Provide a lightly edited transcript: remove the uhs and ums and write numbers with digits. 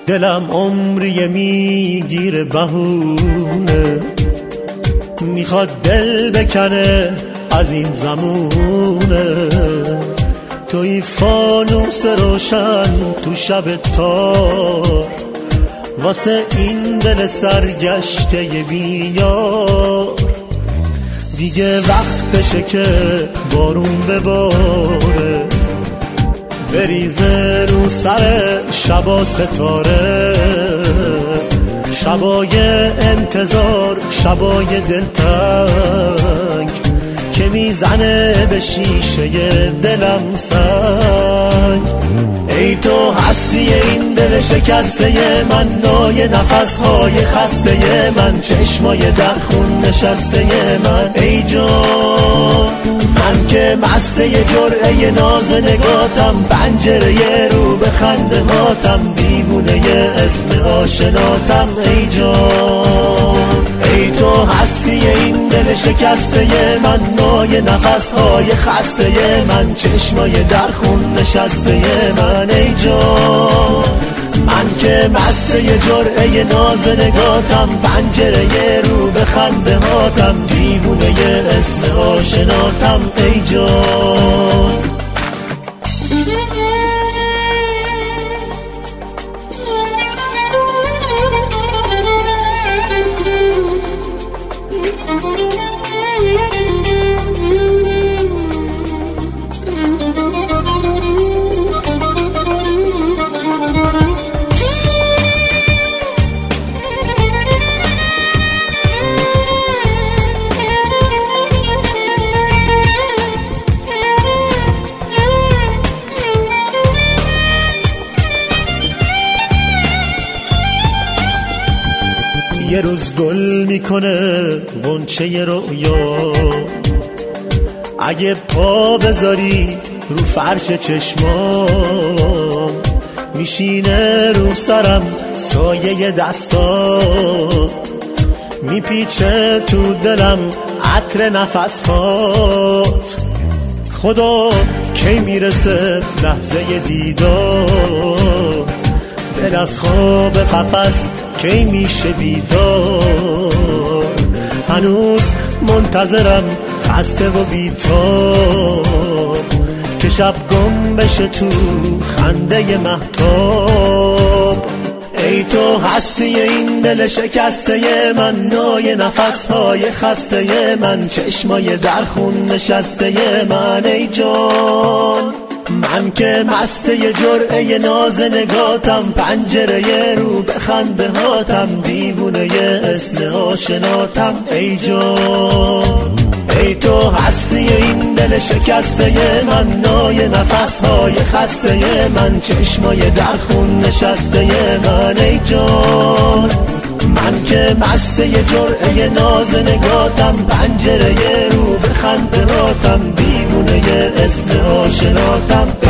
دلم عمری میگیره بهونه، میخواد دل بکنه از این زمونه. توی فانوس روشن تو شب تار، واسه این دل سرگشته بیار. دیگه وقتشه که بارون بباره، بریزه رو سر شبا ستاره. شبای انتظار، شبای دلتنگ که میزنه به شیشه دلم سنگ. ای تو هستی این دل شکسته من، نای نفسهای خسته من، چشمای در خون نشسته من. ای جان من که مسته جرعه ناز نگاتم، پنجره رو به خنده هاتم، دیوونه اسم آشناتم. ای جان ای تو هستی این دل شکسته من، نای نفسهای خسته من، چشمای در خون نشسته من. ای جان من که مسته جرعه ناز نگاتم، پنجره رو به خنده هاتم، دیوونه اسم آشناتم. ای جان یه روز گل میکنه غنچه رویا، اگه پا بذاری رو فرش چشمام، میشینه رو سرم سایه دستا، میپیچه تو دلم عطر نفسهات. خدا کی میرسه لحظه دیدار، دل از خواب قفس کی میشه بیدار. هنوز منتظرم خسته و بی‌تاب، که شب گم بشه تو خنده مهتاب. ای تو هستی این دل شکسته من، نای نفسهای خسته من، چشمای در خون نشسته من. ای جان من که مسته جرعه ناز نگاتم، پنجره رو به خنده هاتم، دیوونه اسم آشناتم. ای جان ای تو هستی این دل شکسته من، نای نفسهای خسته من، چشمای در خون نشسته من. ای جان من که مسته جرعه ناز نگاتم، پنجره رو به خنده هاتم، دیوونه اسم آشناتم.